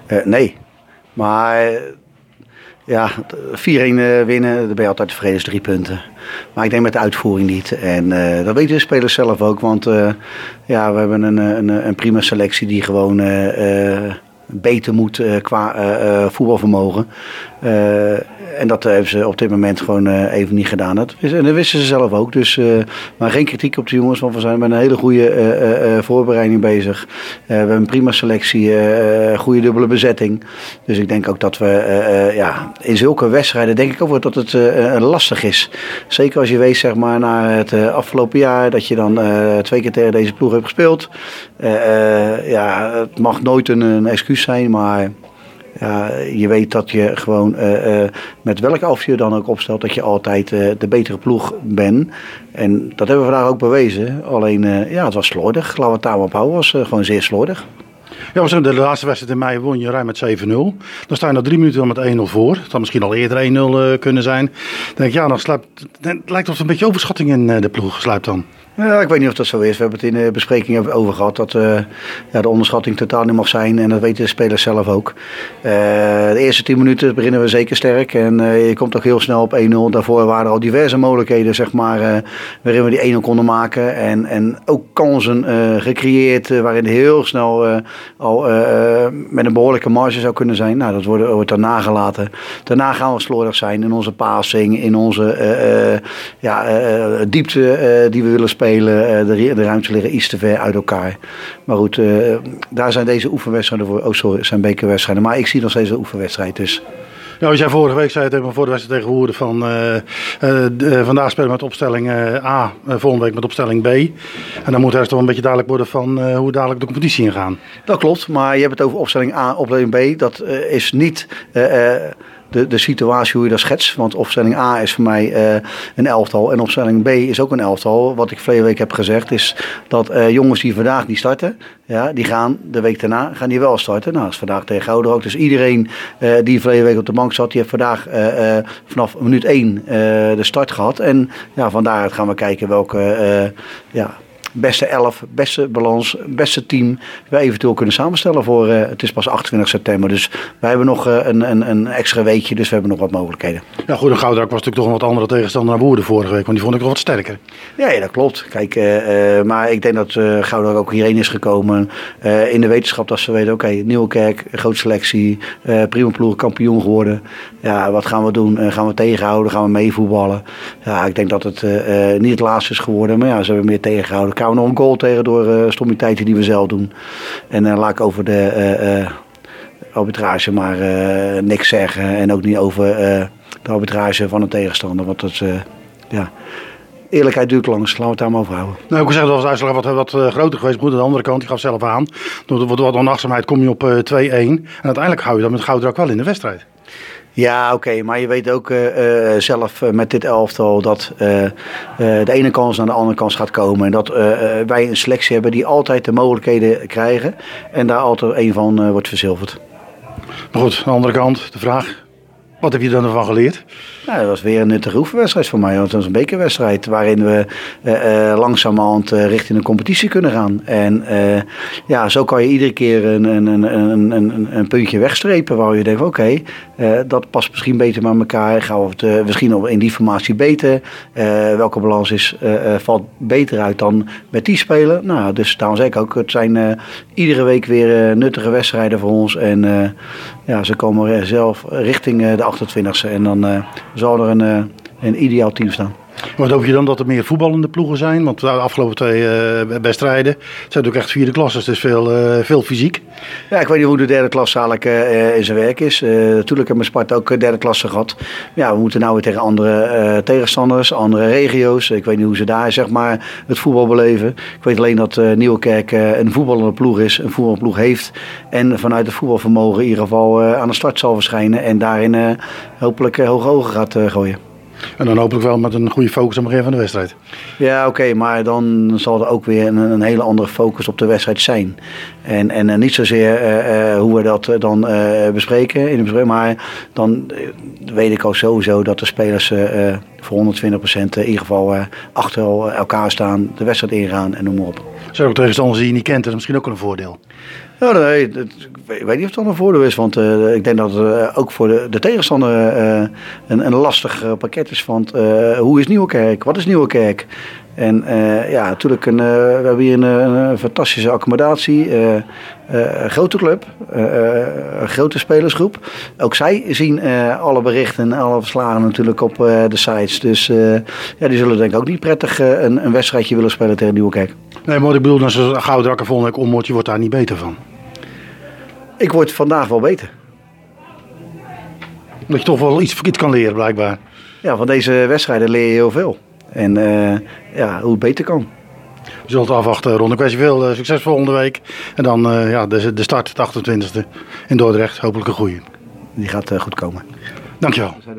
Nee, maar ja, 4-1 winnen, dan ben je altijd tevreden, is 3 punten. Maar ik denk met de uitvoering niet. En dat weten de spelers zelf ook, want ja, we hebben een prima selectie die gewoon beter moet qua voetbalvermogen. En dat hebben ze op dit moment gewoon even niet gedaan. Dat wisten ze zelf ook. Dus, maar geen kritiek op de jongens, want we zijn met een hele goede voorbereiding bezig. We hebben een prima selectie, goede dubbele bezetting. Dus ik denk ook dat we in zulke wedstrijden denk ik ook dat het lastig is. Zeker als je weet, zeg maar, na het afgelopen jaar dat je dan 2 keer tegen deze ploeg hebt gespeeld. Het mag nooit een excuus zijn, maar ja, je weet dat je gewoon met welk elftal je dan ook opstelt, dat je altijd de betere ploeg bent. En dat hebben we vandaag ook bewezen. Alleen, het was slordig. Laten we het daar op houden. Het was gewoon zeer slordig. Ja, we zijn de laatste wedstrijd in mei won je ruim met 7-0. Dan sta je na 3 minuten met 1-0 voor. Het had misschien al eerder 1-0 kunnen zijn. Dan denk ik, ja, dan lijkt het of er een beetje overschatting in de ploeg sluipt dan. Ja, ik weet niet of dat zo is. We hebben het in de bespreking over gehad dat de onderschatting totaal niet mag zijn. En dat weten de spelers zelf ook. De eerste 10 minuten beginnen we zeker sterk. En je komt ook heel snel op 1-0. Daarvoor waren er al diverse mogelijkheden, zeg maar, waarin we die 1-0 konden maken. En ook kansen gecreëerd waarin heel snel al met een behoorlijke marge zou kunnen zijn. Nou, dat wordt dan nagelaten. Daarna gaan we slordig zijn in onze passing, in onze diepte die we willen spelen. De ruimte liggen iets te ver uit elkaar. Maar goed, daar zijn deze oefenwedstrijden voor. Zijn bekerwedstrijden. Maar ik zie nog steeds een oefenwedstrijd. Dus. Ja, als jij vorige week zei tegen me voor de wedstrijd tegen Woerden van vandaag spelen we met opstelling A, volgende week met opstelling B. En dan moet er toch een beetje duidelijk worden van hoe dadelijk de competitie ingaan. Dat klopt, maar je hebt het over opstelling A, opstelling B. Dat is niet de situatie hoe je dat schetst. Want opstelling A is voor mij een elftal en opstelling B is ook een elftal. Wat ik verleden week heb gezegd is dat jongens die vandaag niet starten, ja, die gaan de week daarna wel starten. Nou, dat is vandaag tegen Gouda ook. Dus iedereen die verleden week op de bank zat, die heeft vandaag vanaf minuut 1 de start gehad. En ja, van daaruit gaan we kijken welke beste 11, beste balans, beste team we eventueel kunnen samenstellen voor, het is pas 28 september. Dus wij hebben nog een extra weekje, dus we hebben nog wat mogelijkheden. Ja goed, en Gouda was natuurlijk toch een wat andere tegenstander naar Woerden vorige week, want die vond ik nog wat sterker. Ja, dat klopt. Kijk, maar ik denk dat Gouda ook hierheen is gekomen in de wetenschap dat ze weten, oké, Nieuwekerk, grote selectie, prima ploeg, kampioen geworden. Ja, wat gaan we doen? Gaan we tegenhouden? Gaan we meevoetballen? Ja, ik denk dat het niet het laatste is geworden, maar ja, ze hebben meer tegengehouden. Gaan we nog een goal tegen door stommiteiten die we zelf doen. En laat ik over de arbitrage maar niks zeggen. En ook niet over de arbitrage van een tegenstander. Want dat eerlijkheid duurt langs. Laten we het daar maar over houden. Nou, ik wil zeggen dat de uitslag wat groter geweest. Maar aan de andere kant, die gaf zelf aan. Door wat onachtzaamheid kom je op 2-1. En uiteindelijk hou je dat met Gouda ook wel in de wedstrijd. Ja, oké, maar je weet ook zelf met dit elftal dat de ene kans naar de andere kans gaat komen. En dat wij een selectie hebben die altijd de mogelijkheden krijgen. En daar altijd een van wordt verzilverd. Maar goed, aan de andere kant, de vraag. Wat heb je dan ervan geleerd? Nou, dat was weer een nuttige oefenwedstrijd voor mij. Want het was een bekerwedstrijd waarin we langzamerhand richting de competitie kunnen gaan. En zo kan je iedere keer een puntje wegstrepen waar je denkt, oké, dat past misschien beter met elkaar. Gaan we het misschien in die formatie beter? Welke balans valt beter uit dan met die spelen? Nou, dus daarom zeg ik ook, het zijn iedere week weer nuttige wedstrijden voor ons. En ze komen zelf richting de 28e. En dan zal er een ideaal team staan. Wat hoop je dan dat er meer voetballende ploegen zijn? Want de afgelopen 2 wedstrijden zijn natuurlijk echt 4e klasses, dus veel fysiek. Ja, ik weet niet hoe de 3e klasse eigenlijk in zijn werk is. Natuurlijk hebben we Sparta ook 3e klasse gehad. Ja, we moeten nou weer tegen andere tegenstanders, andere regio's. Ik weet niet hoe ze daar zeg maar het voetbal beleven. Ik weet alleen dat Nieuwekerk een voetballende ploeg is, een voetbalploeg heeft. En vanuit het voetbalvermogen in ieder geval aan de start zal verschijnen. En daarin hopelijk hoge ogen gaat gooien. En dan hopelijk wel met een goede focus aan het begin van de wedstrijd. Ja, oké, maar dan zal er ook weer een hele andere focus op de wedstrijd zijn. En niet zozeer hoe we dat dan bespreken in de bespreking, maar dan weet ik al sowieso dat de spelers voor 120% in ieder geval achter elkaar staan, de wedstrijd ingaan en noem maar op. Zijn ook tegenstanders die je niet kent, dat is misschien ook wel een voordeel. Ja, nee, ik weet niet of dat een voordeel is, want ik denk dat het ook voor de tegenstander een lastig pakket is. Want hoe is Nieuwerkerk? Wat is Nieuwerkerk? En ja, natuurlijk, we hebben hier een fantastische accommodatie, een grote club, een grote spelersgroep. Ook zij zien alle berichten en alle verslagen natuurlijk op de sites. Dus ja, die zullen denk ik ook niet prettig een wedstrijdje willen spelen tegen Nieuwerkerk. Nee, maar ik bedoel, als een Gouden Rakker volgende week omhoort, je wordt daar niet beter van. Ik word vandaag wel beter. Dat je toch wel iets kan leren, blijkbaar. Ja, van deze wedstrijden leer je heel veel. En ja, hoe het beter kan. We zullen het afwachten, Ron. Ik wens je veel succes volgende week. En dan ja, de start, de 28e in Dordrecht. Hopelijk een goeie. Die gaat goed komen. Dankjewel.